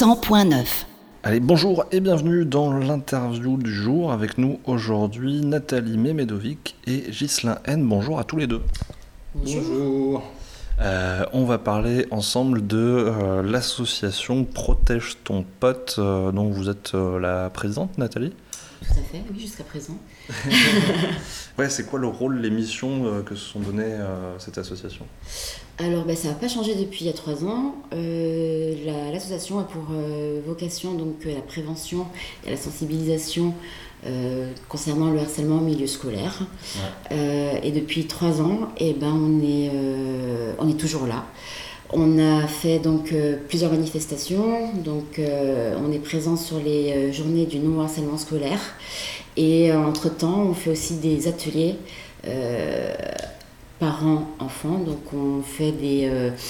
100.9. Allez, bonjour et bienvenue dans l'interview du jour. Avec nous aujourd'hui Nathalie Memedovic et Ghislain N. Bonjour à tous les deux. Bonjour. On va parler ensemble de l'association Protège ton pote, dont vous êtes la présidente, Nathalie. Tout à fait, oui, jusqu'à présent. Ouais, c'est quoi le rôle, les missions que se sont données cette association ? Alors, ça n'a pas changé depuis il y a 3 ans. L'association a pour vocation donc, la prévention et la sensibilisation concernant le harcèlement au milieu scolaire. Ouais. Et depuis 3 ans, on est toujours là. On a fait donc plusieurs manifestations, donc on est présent sur les journées du non-harcèlement scolaire et entre-temps on fait aussi des ateliers parents-enfants, donc on fait des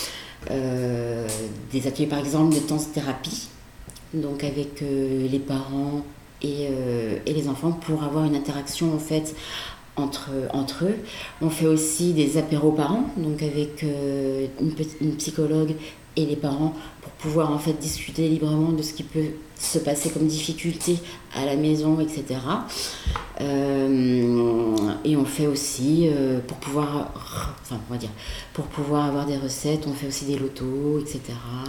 ateliers par exemple de danse-thérapie, donc avec les parents et les enfants pour avoir une interaction en fait entre eux. On fait aussi des apéros parents, donc avec une psychologue et les parents pour pouvoir en fait discuter librement de ce qui peut se passer comme difficulté à la maison, etc. Et on fait aussi pour pouvoir avoir des recettes, on fait aussi des lotos, etc.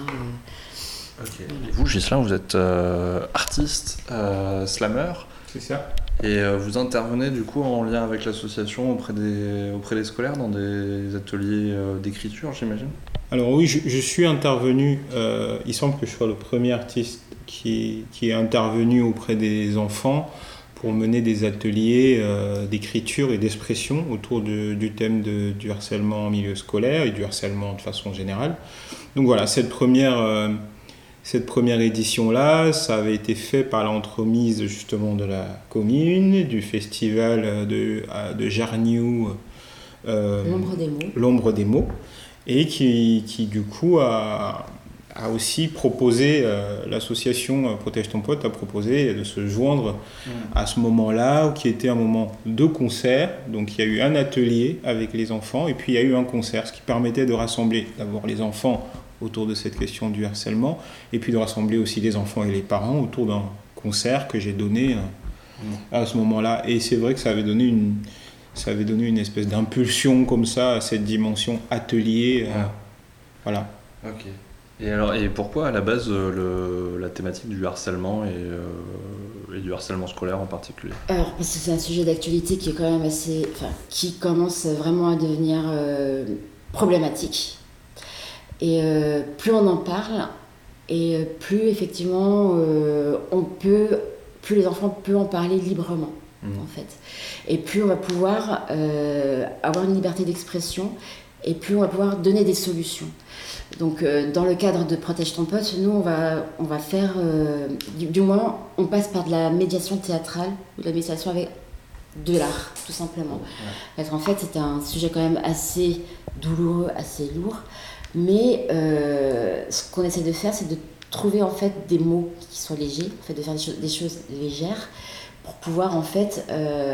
Ok. Voilà. Et vous, Ghislain, vous êtes artiste, slammer. C'est ça. Et vous intervenez du coup en lien avec l'association auprès des scolaires dans des ateliers d'écriture, j'imagine ? Alors oui, je suis intervenu, il semble que je sois le premier artiste qui est intervenu auprès des enfants pour mener des ateliers d'écriture et d'expression autour du thème du harcèlement en milieu scolaire et du harcèlement de façon générale. Donc voilà, cette première édition-là, ça avait été fait par l'entremise justement de la commune, du festival de Jarniou, L'Ombre des mots, et qui du coup a aussi proposé, l'association Protège ton pote a proposé de se joindre à ce moment-là, qui était un moment de concert. Donc il y a eu un atelier avec les enfants, et puis il y a eu un concert, ce qui permettait de rassembler d'abord les enfants autour de cette question du harcèlement, et puis de rassembler aussi les enfants et les parents autour d'un concert que j'ai donné à ce moment-là. Et c'est vrai que ça avait donné une espèce d'impulsion comme ça à cette dimension atelier. Voilà. Ok. Et pourquoi à la base la thématique du harcèlement et du harcèlement scolaire en particulier ? Alors parce que c'est un sujet d'actualité qui est quand même qui commence vraiment à devenir problématique. Et plus on en parle, et plus effectivement plus les enfants peuvent en parler librement, en fait. Et plus on va pouvoir avoir une liberté d'expression, et plus on va pouvoir donner des solutions. Donc dans le cadre de Protège ton pote, nous on va faire, du moins on passe par de la médiation théâtrale, ou de la médiation avec de l'art, tout simplement. Ouais. Parce qu'en fait c'est un sujet quand même assez douloureux, assez lourd. Mais ce qu'on essaie de faire, c'est de trouver en fait des mots qui soient légers, en fait, de faire des choses légères pour pouvoir en fait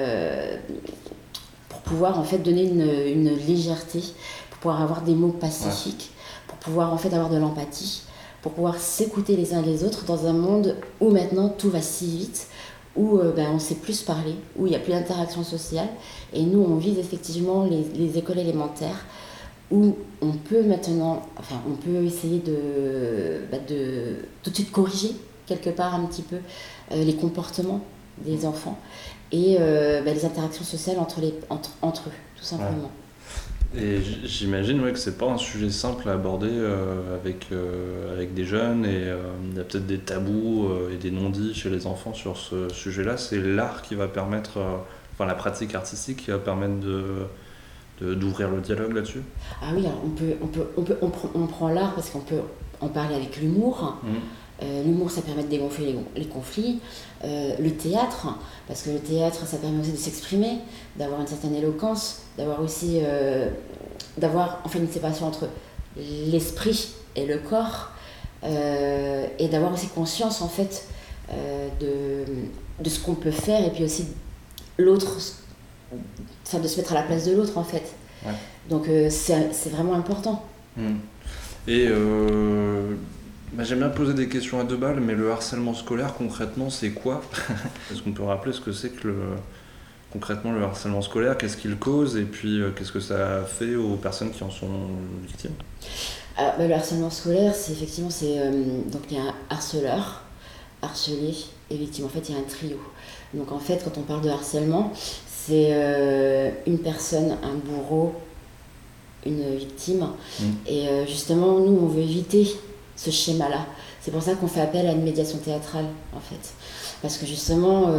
donner une légèreté, pour pouvoir avoir des mots pacifiques, pour pouvoir en fait avoir de l'empathie, pour pouvoir s'écouter les uns les autres dans un monde où maintenant tout va si vite, où on sait plus parler, où il n'y a plus d'interaction sociale. Et nous, on vise effectivement les écoles élémentaires, où on peut essayer de tout de suite corriger quelque part un petit peu les comportements des enfants et les interactions sociales entre eux, tout simplement. Ouais. Et j'imagine que c'est pas un sujet simple à aborder avec des jeunes, et il y a peut-être des tabous et des non-dits chez les enfants sur ce sujet-là. C'est l'art qui va permettre, la pratique artistique qui va permettre d'ouvrir le dialogue là-dessus. Ah oui, alors on prend l'art parce qu'on peut en parler avec l'humour. L'humour, ça permet de dégonfler les conflits. Le théâtre, parce que le théâtre, ça permet aussi de s'exprimer, d'avoir une certaine éloquence, d'avoir aussi une séparation entre l'esprit et le corps, et d'avoir aussi conscience en fait de ce qu'on peut faire, et puis aussi l'autre, de se mettre à la place de l'autre en fait. Ouais. Donc c'est vraiment important. Et J'aime bien poser des questions à 2 balles, mais le harcèlement scolaire, concrètement, c'est quoi? Est-ce qu'on peut rappeler ce que c'est que concrètement le harcèlement scolaire? Qu'est-ce qu'il cause? Et puis, qu'est-ce que ça fait aux personnes qui en sont victimes? Le harcèlement scolaire, c'est effectivement, donc il y a un harceleur, harcelé et victime. En fait, il y a un trio. Donc en fait, quand on parle de harcèlement, c'est une personne, un bourreau, une victime. Et justement, nous, on veut éviter ce schéma-là. C'est pour ça qu'on fait appel à une médiation théâtrale, en fait. Parce que justement,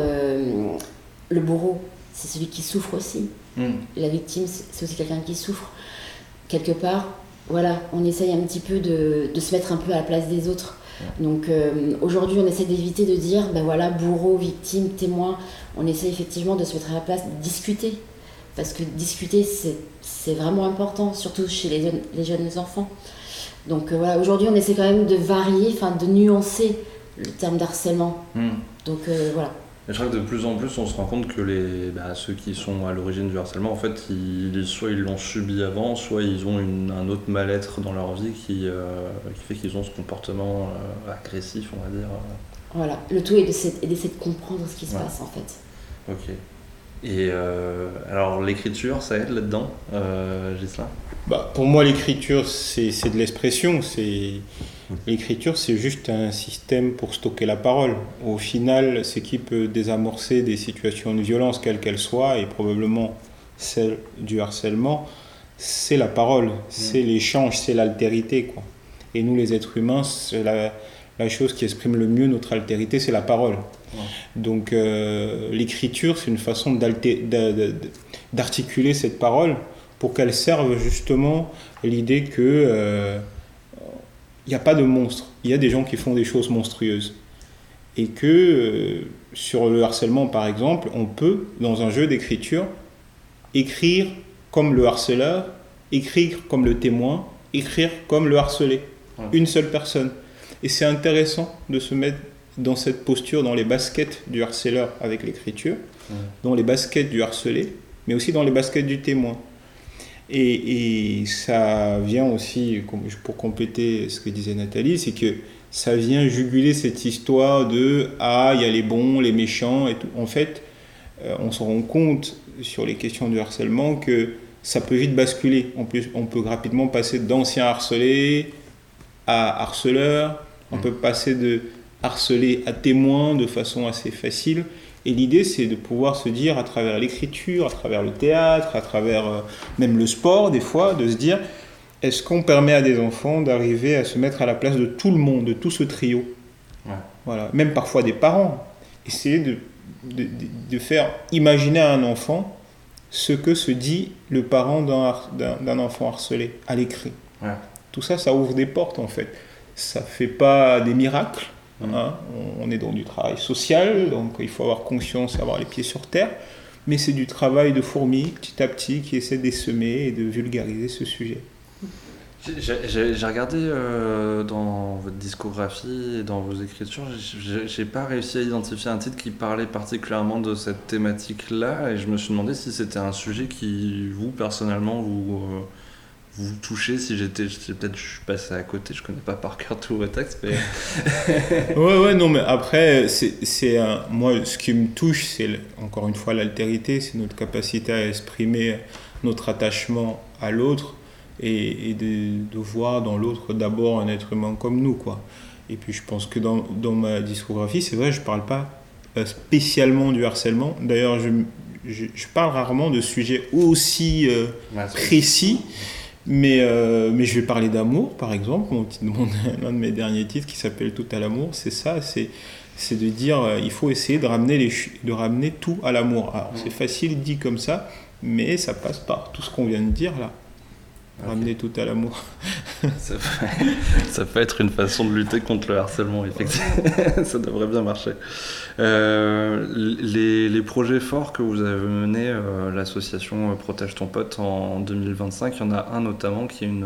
le bourreau, c'est celui qui souffre aussi. La victime, c'est aussi quelqu'un qui souffre. Quelque part, voilà, on essaye un petit peu de se mettre un peu à la place des autres. Donc aujourd'hui, on essaie d'éviter de dire, ben voilà, bourreau, victime, témoin. On essaie effectivement de se mettre à la place, de discuter. Parce que discuter, c'est vraiment important, surtout chez les jeunes enfants. Donc voilà, aujourd'hui, on essaie quand même de varier, de nuancer le terme d'harcèlement. Donc voilà. Et je crois que de plus en plus, on se rend compte que ceux qui sont à l'origine du harcèlement, en fait, soit ils l'ont subi avant, soit ils ont un autre mal-être dans leur vie qui fait qu'ils ont ce comportement agressif, on va dire. Voilà, le tout est d'essayer de comprendre ce qui se passe, en fait. Ok. Et alors, l'écriture, ça aide là-dedans, Ghislain? Pour moi, l'écriture, c'est de l'expression. L'écriture, c'est juste un système pour stocker la parole. Au final, ce qui peut désamorcer des situations de violence, quelles qu'elles soient, et probablement celle du harcèlement, c'est la parole, c'est l'échange, c'est l'altérité, quoi. Et nous, les êtres humains, c'est la chose qui exprime le mieux notre altérité, c'est la parole. Donc, l'écriture, c'est une façon d'articuler cette parole pour qu'elle serve justement l'idée que il n'y a pas de monstre. Il y a des gens qui font des choses monstrueuses. Et que sur le harcèlement, par exemple, on peut, dans un jeu d'écriture, écrire comme le harceleur, écrire comme le témoin, écrire comme le harcelé. Une seule personne. Et c'est intéressant de se mettre dans cette posture, dans les baskets du harceleur avec l'écriture, dans les baskets du harcelé, mais aussi dans les baskets du témoin. Et ça vient aussi, pour compléter ce que disait Nathalie, c'est que ça vient juguler cette histoire de « Ah, il y a les bons, les méchants » et tout. En fait, on se rend compte sur les questions du harcèlement que ça peut vite basculer. En plus, on peut rapidement passer d'ancien harcelé à harceleur, on peut passer de harcelé à témoin de façon assez facile. Et l'idée, c'est de pouvoir se dire, à travers l'écriture, à travers le théâtre, à travers même le sport, des fois, de se dire, est-ce qu'on permet à des enfants d'arriver à se mettre à la place de tout le monde, de tout ce trio? Voilà. Même parfois des parents. Essayer de faire imaginer à un enfant ce que se dit le parent d'un enfant harcelé à l'écrit. Tout ça, ça ouvre des portes, en fait. Ça ne fait pas des miracles. On est dans du travail social, donc il faut avoir conscience, avoir les pieds sur terre, mais c'est du travail de fourmi, petit à petit, qui essaie d'essaimer et de vulgariser ce sujet. J'ai regardé dans votre discographie et dans vos écritures, j'ai pas réussi à identifier un titre qui parlait particulièrement de cette thématique-là, et je me suis demandé si c'était un sujet qui, vous, personnellement, vous touchez. Si peut-être je suis passé à côté, je connais pas par cœur tous vos textes, mais... non, mais après, moi, ce qui me touche, c'est encore une fois l'altérité, c'est notre capacité à exprimer notre attachement à l'autre et de voir dans l'autre d'abord un être humain comme nous, quoi. Et puis je pense que dans ma discographie, c'est vrai, je parle pas spécialement du harcèlement. D'ailleurs, je parle rarement de sujets aussi précis. Mais je vais parler d'amour, par exemple. L'un de mes derniers titres qui s'appelle Tout à l'amour, c'est ça, c'est de dire il faut essayer de ramener tout à l'amour. Alors c'est facile dit comme ça, mais ça passe par tout ce qu'on vient de dire là. Ramener tout à l'amour. Ça peut être une façon de lutter contre le harcèlement, effectivement. Ça devrait bien marcher. Les projets forts que vous avez menés, l'association Protège ton pote en 2025, il y en a un notamment qui est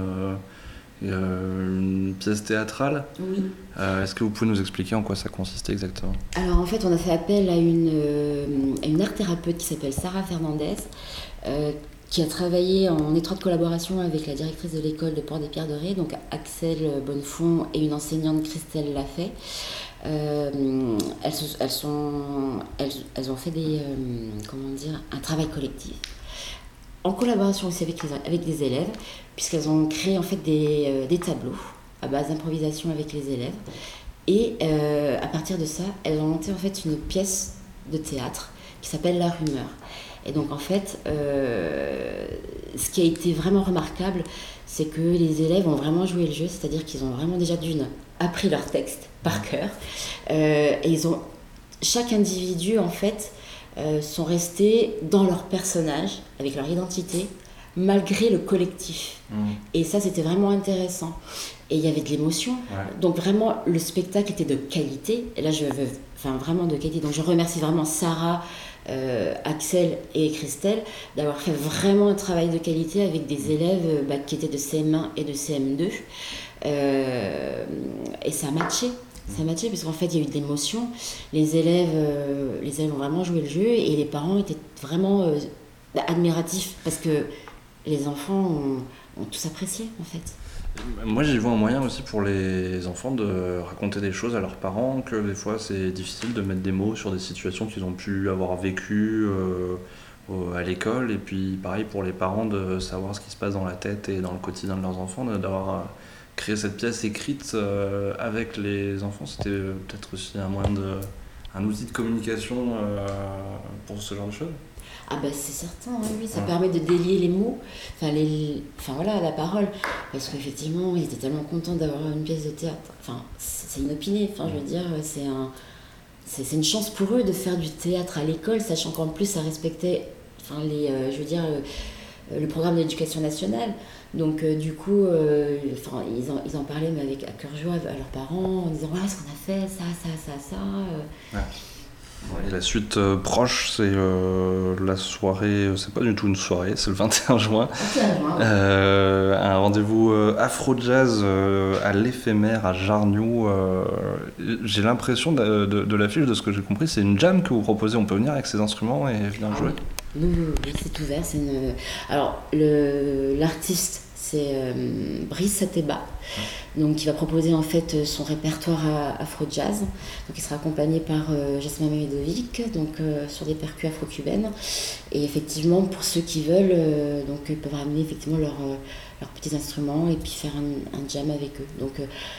une pièce théâtrale. Oui. Est-ce que vous pouvez nous expliquer en quoi ça consistait exactement? Alors en fait, on a fait appel à une art thérapeute qui s'appelle Sarah Fernandez, qui a travaillé en étroite collaboration avec la directrice de l'école de Port-des-Pierres-de-Ré, donc Axel Bonnefond et une enseignante Christelle Lafay. Elles ont fait un travail collectif en collaboration aussi avec les élèves, puisqu'elles ont créé en fait des tableaux à base d'improvisation avec les élèves. Et à partir de ça, elles ont monté en fait une pièce de théâtre qui s'appelle La Rumeur. Et donc en fait, ce qui a été vraiment remarquable, c'est que les élèves ont vraiment joué le jeu, c'est-à-dire qu'ils ont vraiment déjà appris leur texte par cœur. Et chaque individu en fait sont restés dans leur personnage, avec leur identité, malgré le collectif. Et ça, c'était vraiment intéressant. Et il y avait de l'émotion. Ouais. Donc vraiment, le spectacle était de qualité. Et là, vraiment de qualité. Donc je remercie vraiment Sarah, Axel et Christelle d'avoir fait vraiment un travail de qualité avec des élèves qui étaient de CM1 et de CM2. Et ça a matché. Ça a matché parce qu'en fait, il y a eu de l'émotion. Les élèves ont vraiment joué le jeu et les parents étaient vraiment admiratifs parce que les enfants ont tous apprécié en fait. Moi, j'y vois un moyen aussi pour les enfants de raconter des choses à leurs parents, que des fois c'est difficile de mettre des mots sur des situations qu'ils ont pu avoir vécues à l'école, et puis pareil pour les parents de savoir ce qui se passe dans la tête et dans le quotidien de leurs enfants, d'avoir créé cette pièce écrite avec les enfants. C'était peut-être aussi un outil de communication pour ce genre de choses. Ah bah c'est certain, oui, ça permet de délier les mots, la parole, parce qu'effectivement ils étaient tellement contents d'avoir une pièce de théâtre, c'est inopiné, je veux dire, c'est une chance pour eux de faire du théâtre à l'école, sachant qu'en plus ça respectait le programme de l'éducation nationale, donc du coup ils en parlaient mais avec à cœur joie à leurs parents en disant voilà ce qu'on a fait, ça. Ouais. Et la suite proche, c'est la soirée, c'est pas du tout une soirée, c'est le 21 juin. Un rendez-vous afro-jazz à l'éphémère à Jarniou. J'ai l'impression de l'affiche, de ce que j'ai compris, c'est une jam que vous proposez, on peut venir avec ses instruments et venir jouer. Oui, c'est ouvert. Alors, l'artiste, c'est Brice Sateba, donc qui va proposer en fait son répertoire afro-jazz. Donc il sera accompagné par Jasmin Medovic, donc sur des percus afro-cubaines. Et effectivement, pour ceux qui veulent, donc ils peuvent ramener effectivement leurs petits instruments et puis faire un jam avec eux. Donc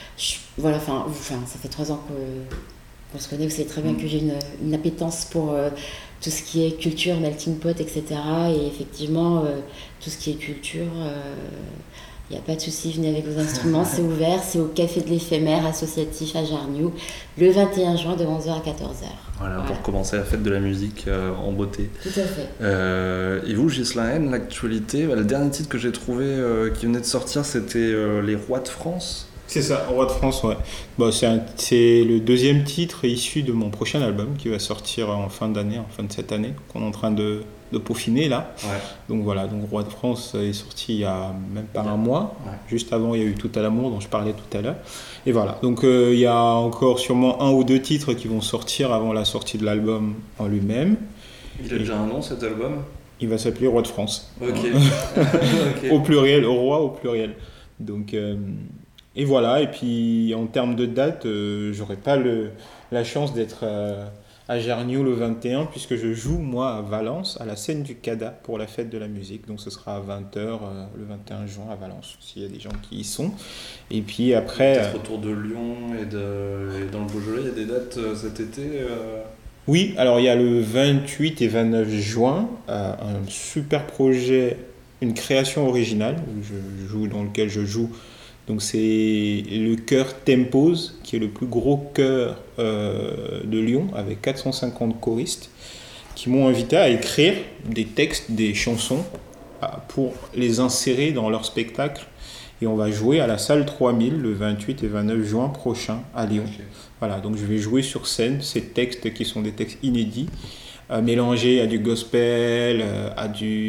ça fait 3 ans qu'on se connaît. Vous savez très bien que j'ai une appétence pour tout ce qui est culture, melting pot, etc. Et effectivement, tout ce qui est culture, il n'y a pas de souci, venez avec vos instruments, c'est ouvert, c'est au Café de l'Éphémère associatif à Jarniou, le 21 juin de 11h à 14h. Voilà, pour commencer la fête de la musique en beauté. Tout à fait. Et vous, Ghislaine, l'actualité, le dernier titre que j'ai trouvé qui venait de sortir, c'était Les Rois de France. C'est ça, Roi de France, ouais. C'est le 2e titre issu de mon prochain album qui va sortir en fin d'année, en fin de cette année, qu'on est en train de peaufiner là. Ouais. Donc voilà, Roi de France est sorti il y a même pas un mois. Ouais. Juste avant, il y a eu Tout à l'amour dont je parlais tout à l'heure. Et voilà, donc il y a encore sûrement 1 ou 2 titres qui vont sortir avant la sortie de l'album en lui-même. Il a déjà un nom cet album ? Il va s'appeler Roi de France. Ok. Au pluriel, au roi au pluriel. Donc... Et voilà, et puis en termes de date, j'aurais pas la chance d'être à Jarniou le 21, puisque je joue moi à Valence, à la scène du CADA pour la fête de la musique. Donc ce sera à 20h le 21 juin à Valence, s'il y a des gens qui y sont. Et puis après... Peut-être autour de Lyon et dans le Beaujolais, il y a des dates cet été Oui, alors il y a le 28 et 29 juin, un super projet, une création originale, dans lequel je joue. Donc c'est le chœur Tempos, qui est le plus gros chœur de Lyon, avec 450 choristes, qui m'ont invité à écrire des textes, des chansons, pour les insérer dans leur spectacle. Et on va jouer à la salle 3000 le 28 et 29 juin prochain à Lyon. Okay. Voilà, donc je vais jouer sur scène ces textes qui sont des textes inédits, mélangés à du gospel, à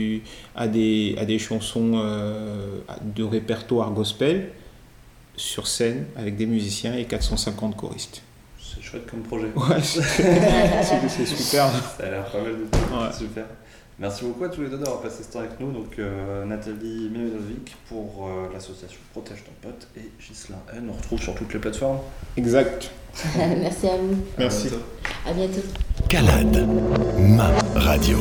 des chansons de répertoire gospel, sur scène avec des musiciens et 450 choristes. C'est chouette comme projet. Ouais, c'est super. Ça a l'air pas mal de temps. Ouais. Super. Merci beaucoup à tous les deux d'avoir passé ce temps avec nous. Donc Nathalie Mihailovic pour l'association Protège ton pote et Ghislain N. On retrouve sur toutes les plateformes. Exact. Merci à vous. Merci. À bientôt. Calade, ma radio.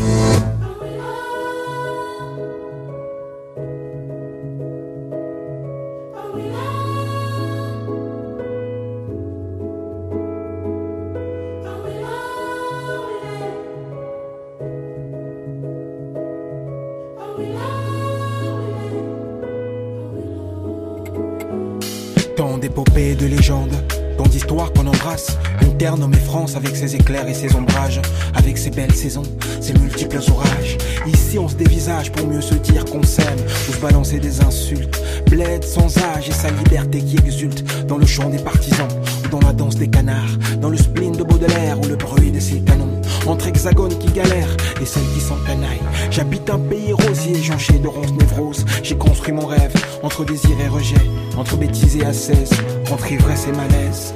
Tant d'épopées, de légendes, tant d'histoires qu'on embrasse. Une terre nommée France avec ses éclairs et ses ombrages, avec ses belles saisons, ses multiples orages. Ici on se dévisage pour mieux se dire qu'on s'aime, ou se balancer des insultes. Bled sans âge et sa liberté qui exulte, dans le chant des partisans, ou dans la danse des canards, dans le spleen de Baudelaire ou le bruit de ses canons. Entre hexagones qui galèrent et celles qui s'encanaillent. J'habite un pays rosier, jonché de ronces névroses. J'ai construit mon rêve entre désir et rejet, entre bêtises et ascèse, entre ivresse et malaise.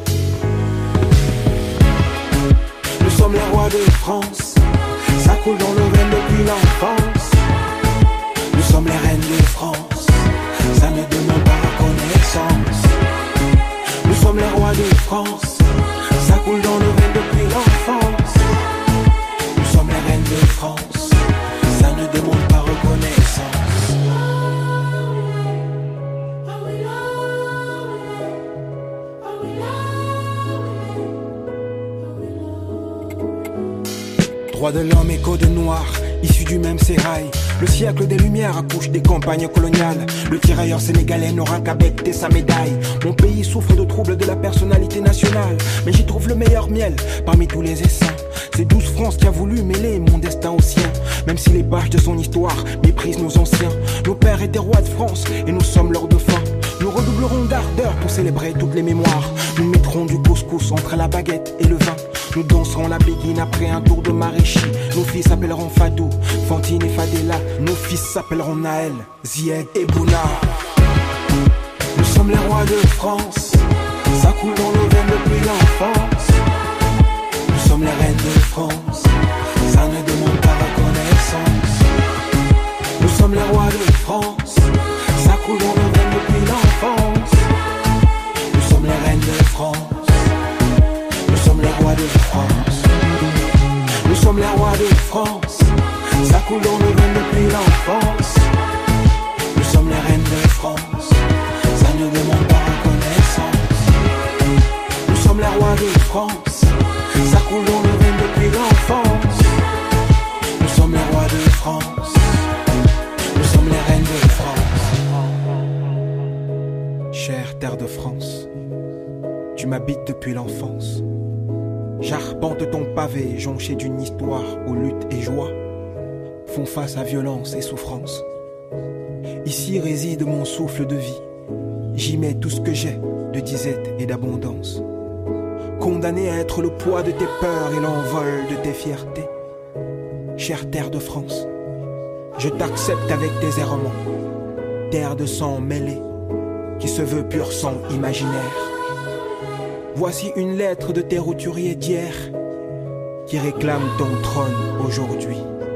Nous sommes les rois de France, ça coule dans nos veines depuis l'enfance. Nous sommes les reines de France, ça ne demande pas reconnaissance. Nous sommes les rois de France, ça coule dans nos veines depuis l'enfance. Nous sommes les reines de France, ça ne demande pas reconnaissance. Droit de l'homme, écho de noir, issu du même sérail. Le siècle des lumières accouche des campagnes coloniales. Le tirailleur sénégalais n'aura qu'à becter sa médaille. Mon pays souffre de troubles de la personnalité nationale, mais j'y trouve le meilleur miel parmi tous les essaims. C'est douce France qui a voulu mêler mon destin au sien. Même si les pages de son histoire méprisent nos anciens. Nos pères étaient rois de France et nous sommes leurs dauphins. Nous redoublerons d'ardeur pour célébrer toutes les mémoires. Nous mettrons du couscous entre la baguette et le vin. Nous danserons la béguine après un tour de Maréchie. Nos filles s'appelleront Fadou, Fantine et Fadela. Nos fils s'appelleront Naël, Zied et Bouna. Nous sommes les rois de France, ça coule dans nos veines depuis l'enfance. Nous sommes les reines de France, ça ne demande pas reconnaissance. Nous sommes les rois de France, ça coule dans nos veines depuis l'enfance. Nous sommes les reines de France, nous sommes les rois de France. Nous sommes les rois de France, ça coule dans nos veines depuis l'enfance. Nous sommes les reines de France, ça ne demande pas reconnaissance. Nous sommes les rois de France, ça coule dans nos veines depuis l'enfance. Nous sommes les rois de France, nous sommes les reines de France. Chère terre de France, tu m'habites depuis l'enfance. J'arpente ton pavé, jonché d'une histoire où lutte et joie font face à violence et souffrance. Ici réside mon souffle de vie, j'y mets tout ce que j'ai de disette et d'abondance. Condamné à être le poids de tes peurs et l'envol de tes fiertés. Chère terre de France, je t'accepte avec tes errements. Terre de sang mêlé, qui se veut pur sang imaginaire. Voici une lettre de tes roturiers d'hier, qui réclame ton trône aujourd'hui.